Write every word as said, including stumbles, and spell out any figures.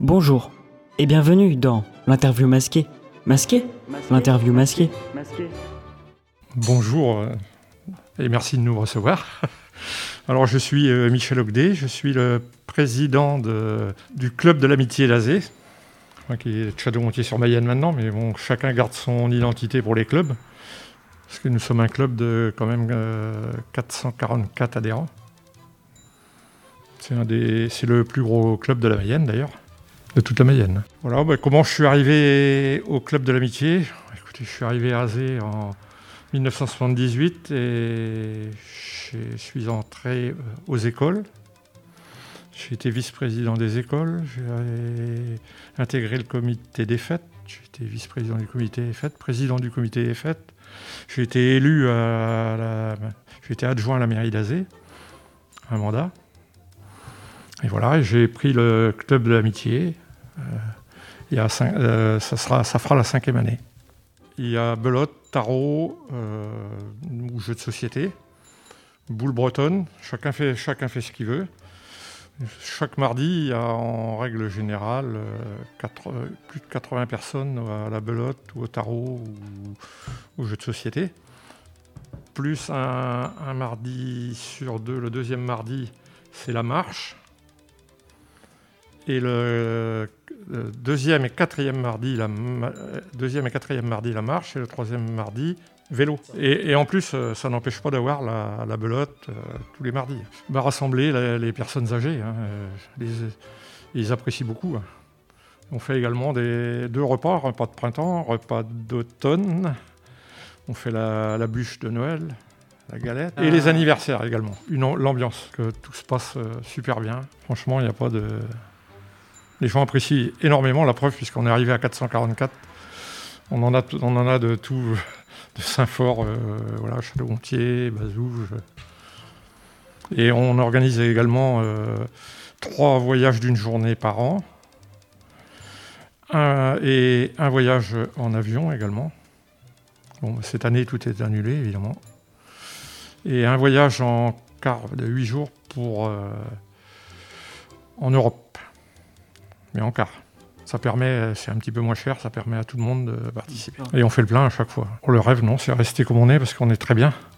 Bonjour et bienvenue dans l'interview masquée. Masquée ? L'interview masquée. Bonjour euh, et merci de nous recevoir. Alors je suis euh, Michel Ogdet, je suis le président de, du club de l'amitié d'Azé, enfin, qui est Château-Gontier-sur-Mayenne maintenant, mais bon, chacun garde son identité pour les clubs, parce que nous sommes un club de quand même euh, quatre cent quarante-quatre adhérents. C'est, un des, c'est le plus gros club de la Mayenne d'ailleurs, de toute la Mayenne. Voilà, bah, comment je suis arrivé au club de l'amitié ? Écoutez, je suis arrivé à Azé en dix-neuf cent soixante-dix-huit et je suis entré aux écoles. J'ai été vice-président des écoles, j'ai intégré le comité des fêtes, j'ai été vice-président du comité des fêtes, président du comité des fêtes. J'ai été élu à la... j'ai été adjoint à la mairie d'Azé, un mandat. Et voilà, j'ai pris le club de l'amitié. Euh, il y a cinq, euh, ça, sera, ça fera la cinquième année. Il y a belote, tarot, euh, ou jeux de société, boule bretonne, chacun fait, chacun fait ce qu'il veut. Chaque mardi, il y a en règle générale euh, quatre, euh, plus de quatre-vingts personnes à la belote ou au tarot ou au jeu de société. Plus un, un mardi sur deux, le deuxième mardi, c'est la marche. Et le, le deuxième et quatrième mardi, la deuxième et quatrième mardi la marche, et le troisième mardi vélo. Et, et en plus, ça n'empêche pas d'avoir la, la belote euh, tous les mardis. Bah, rassembler la, les personnes âgées, hein, les, ils apprécient beaucoup. Hein. On fait également des, deux repas, repas de printemps, repas d'automne. On fait la, la bûche de Noël, la galette, et les anniversaires également. Une, l'ambiance, que tout se passe euh, super bien. Franchement, il n'y a pas de... Les gens apprécient énormément, la preuve, puisqu'on est arrivé à quatre cent quarante-quatre. On en a, on en a de tout, de Saint-Fort, euh, voilà, Château-Gontier, Bazouges. Et on organise également euh, trois voyages d'une journée par an. Un, et un voyage en avion également. Bon, cette année, tout est annulé, évidemment. Et un voyage en car de huit jours pour, euh, en Europe. Mais en car. Ça permet, c'est un petit peu moins cher, ça permet à tout le monde de participer. Et on fait le plein à chaque fois. Pour le rêve, non, c'est rester comme on est parce qu'on est très bien.